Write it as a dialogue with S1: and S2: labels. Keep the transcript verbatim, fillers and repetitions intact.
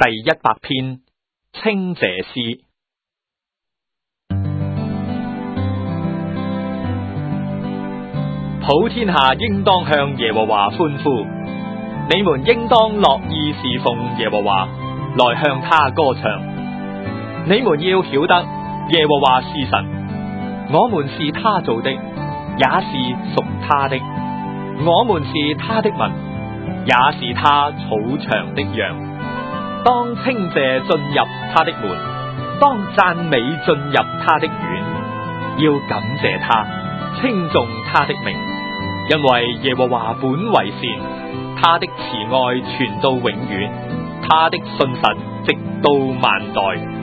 S1: 第一百篇稱謝詩。普天下應當向耶和華歡呼，你們應當樂意侍奉耶和華，來向他歌唱。你們要曉得耶和華是神，我們是他造的，也是屬他的，我們是他的民，也是他草場的羊。當稱謝進入他的門，當讚美進入他的院，要感謝他，稱頌他的名，因為耶和華本為善，他的慈愛傳到永遠，他的信實直到萬代。